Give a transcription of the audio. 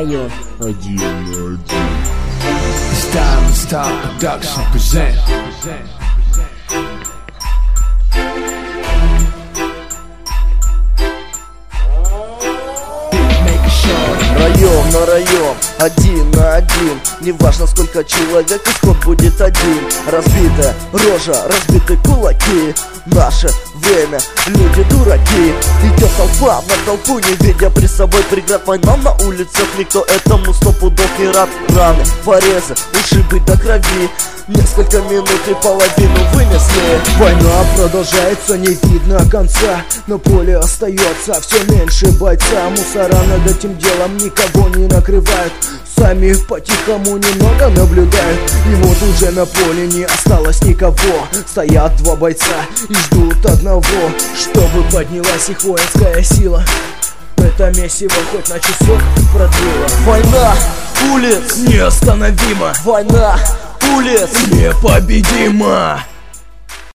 район. Один на один. Diamond Star Production present. Район на район, один на один. Неважно сколько человек, исход будет один. Разбитая рожа, разбитые кулаки. Наше время, люди дураки. Идет толпа на толпу, не видя при собой преград. Война на улицах, никто этому 100 пудов не рад. Раны, порезы, ушибы до крови. Несколько минут и половину вынесли. Война продолжается, не видно конца. На поле остается все меньше бойца. Мусора над этим делом никого не накрывают. Сами по-тихому немного наблюдают. И вот уже на поле не осталось никого. Стоят два бойца и ждут одного, чтобы поднялась их воинская сила. Это месиво хоть на часок продлило. Война улиц неостановима. Война улиц непобедима.